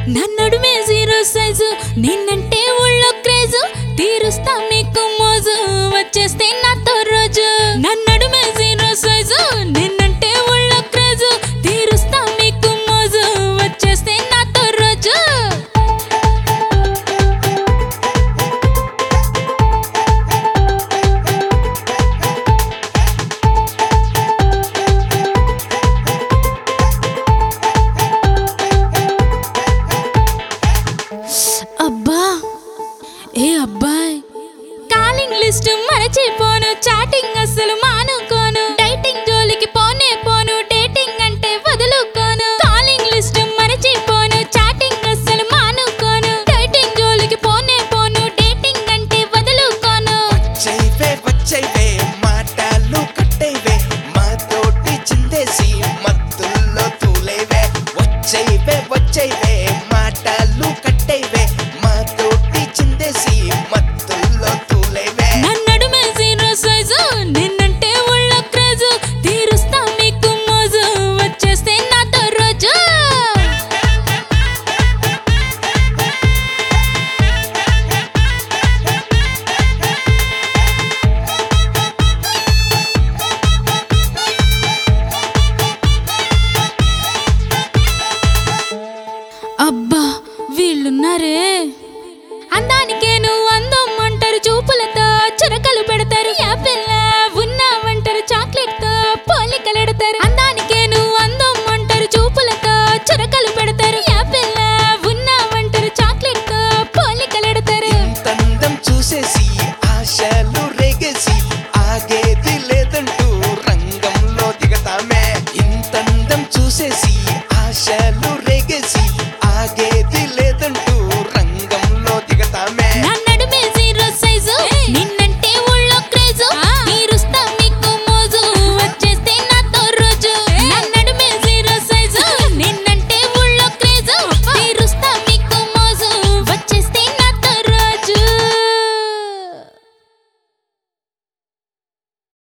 నన్నడుమే zero size నిన్నంటే ఊళ్ళో craze తీరుస్తా మీకు మోజు వచ్చేస్తే నాతో రోజు నన్నడుమే జీరో సైజు నిన్నంటే ఊళ్ళో క్రేజు తీరుస్తా మీకు మోజు వచ్చేస్తే నాతో రోజు అబ్బా ఏ అబ్బాయ్ కాలింగ్ లిస్ట్ మరచిపోను చాటింగ్ అస్సలు మానుకోను డైటింగ్ జోలికి పోనే పోను డేటింగ్ అంటే వదులుకోను కాలింగ్ లిస్ట్ మరచిపోను చాటింగ్ అస్సలు మానుకోను డైటింగ్ జోలికి పోనే పోను డేటింగ్ అంటే వదులుకోను వచ్చైవే మాటలు కట్టేవే మాతోటి చిందేసి మత్తుల్లో తూలేవే వచ్చైవే మాటలు కట్టేవే మాతోటి చిందేసి మత్తుల్లో తూలేవే నన్నడుమే జీరో సైజు నిన్నంటే ఊళ్ళో క్రేజు తీరుస్తా మీకు మోజు వచ్చేస్తే నాతో రోజు అబ్బా వీళ్ళున్నారే అందానికే నువ్వు అందం అంటారు చూపులతో చురకలు పెడతారు యా పిల్ల